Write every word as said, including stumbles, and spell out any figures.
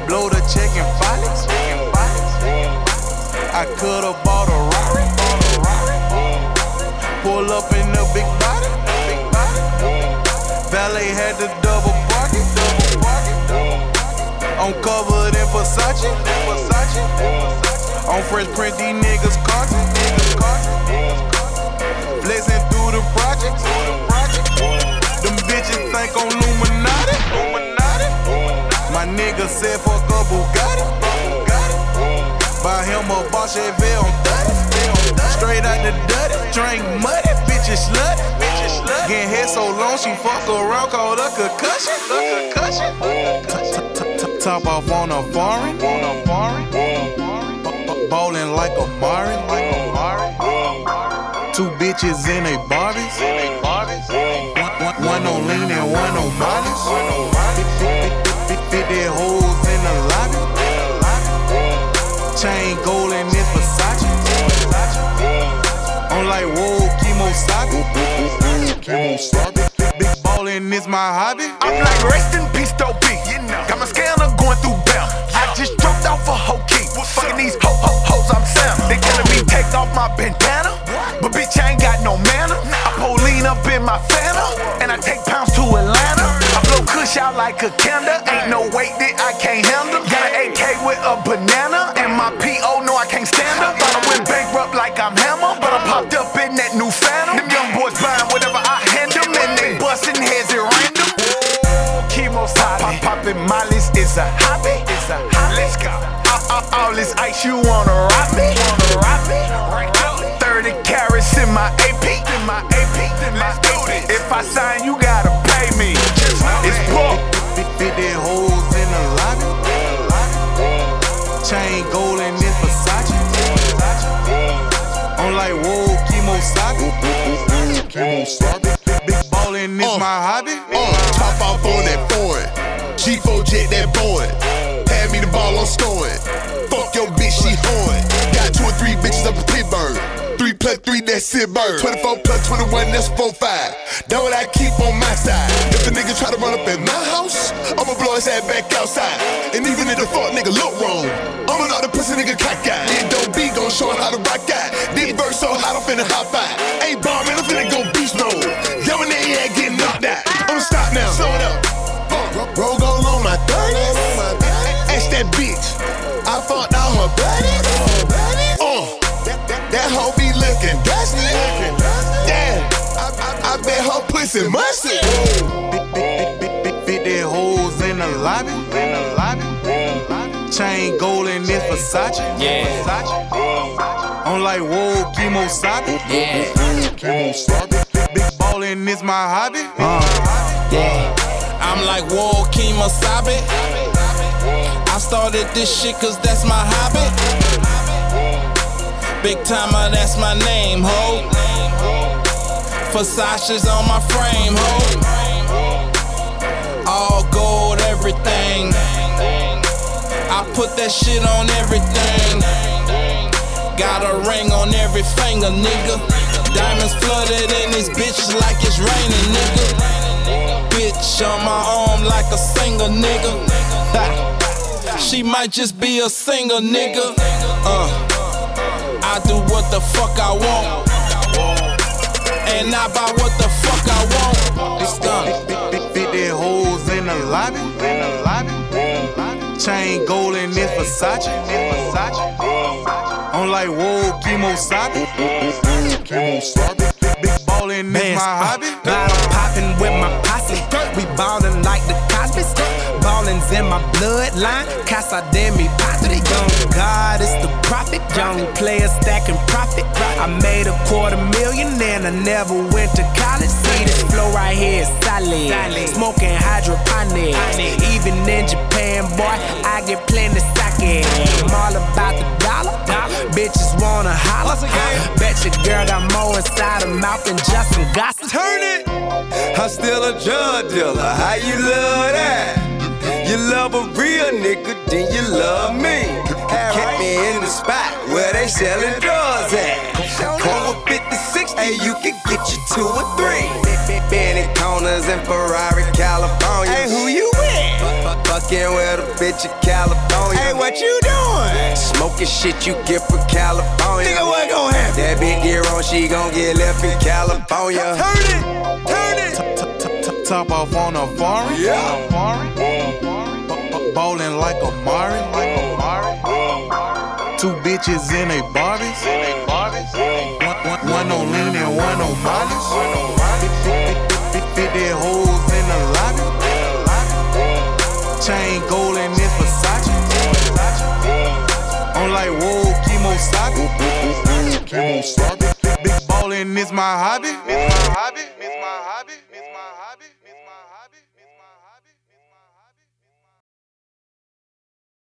blow the check and file it. I could've bought a Rari. Pull up in the big body. Valet had the double parking. I'm covered in Versace. On Fresh Print, these niggas carton. Blazing through the projects. Them bitches think I'm Illuminati. My nigga said fuck a Bugatti. Buy him a Bosch Chevelle on thirty. Straight out the dirty. Drink muddy, bitches slutty. Getting head so long she fuck around, called a concussion. Top off on a foreign. Ballin' like a Mari. Two bitches in a Barbies. One, one on lean and one on Molly's. Fifty hoes in the lobby. Chain gold and it's Versace. I'm like, whoa, Kimosabi. Big ballin' is my hobby. I'm like, rest in peace, though, B. Got my scanner going through bell. I just dropped off a whole key. Fucking these ho ho hoes, I'm Sam. They telling me take off my bandana, but bitch, I ain't got no manner. I pull lean up in my Fanta, and I take pounds to Atlanta. I blow kush out like a candle. Ain't no weight that I can't handle. Got an A K with a banana, and my P O know I can't stand up. Thought I went bankrupt like I'm Hammer, but I popped up in that new Phantom. Them young boys buying whatever I hand them, and they busting heads at random. Kimosabi, pop popping mollies is a hobby. It's a hobby. Let's go. All, all this ice, you wanna rob me? Wanna rob me? thirty carats in my A P. In my A P. Let's do this. If I sign, you gotta pay me. It's book. Fifty hoes in the lobby. Chain gold and it's Versace. I'm like, whoa, Kimosabi. Big ballin' is my hobby. Uh, top off on that foreign. G four jet that Boeing. Hand me the ball, I'm scoring. Fuck your bitch, she horn. Got two or three bitches up in Pittsburgh. Three plus three, that's it bird. twenty-four plus twenty-one, that's four five. That what I keep on my side. If a nigga try to run up in my house, I'ma blow his ass back outside. And even if the fuck nigga look wrong, I'ma knock the pussy nigga cockeyed. Then don't be gon' show him how to rock out. This verse so hot, I'm finna hop out. Ain't bombing, I'm finna go beast mode. That when they ain't getting knocked out. I'ma stop now, slow it up. Roll gold on my thirties. Ask that bitch, I fucked all her buddies. Uh, that hoe be looking dusty. Damn, I, I, I bet her pussy musty. Fifty hoes in the lobby. Chain gold and it's Versace. Yeah. I'm like, whoa, Kimosabi. Yeah. Big ballin' is my hobby. Uh, yeah. I'm like, whoa, Kimosabi. I started this shit cause that's my hobby. Big timer, that's my name, ho. Versace's on my frame, ho. All gold, everything. I put that shit on everything. Got a ring on every finger, nigga. Diamonds flooded in this bitch like it's raining, nigga. Bitch on my arm like a singer, nigga. Ha. She might just be a singer, nigga. Uh, I do what the fuck I want, and I buy what the fuck I want. It's done. Fifty hoes in the lobby. Chain gold and it's Versace. I'm like, whoa, Kimosabi. Big ballin' is my hobby. Bottle poppin' with my posse. We ballin' like the Cosby's. Ballin's in my bloodline. Casa de mi padre. Young God is the prophet. Young player stacking profit. I made a quarter million and I never went to college. See this flow right here is solid. Smoking hydroponics. Even in Japan, boy, I get plenty sake. I'm all about the dollar. Bitches wanna holler. Bet your girl got more inside her mouth than just some gossip. Turn it! I'm still a drug dealer. How you love that? You love a real nigga, then you love me. Keep me in the spot where they selling drugs at. Over fifty-six, hey, you can get you two or three. Benny Corners in Ferrari, California. Hey, who you with? Fuck fucking with a bitch in California. Hey, what you doing? Smoking shit you get from California. Nigga, what gon' happen? That bitch get wrong, she gon' get left in California. Turn it, turn it. Top off on a foreign. Yeah. Ballin' like a Mari. Two bitches in a Barbies. One, one, one on lean and one on Molly's. fifty hoes in the lobby. Chain gold and it's Versace. I'm like, whoa, Kimosabi. Big ballin' is my hobby.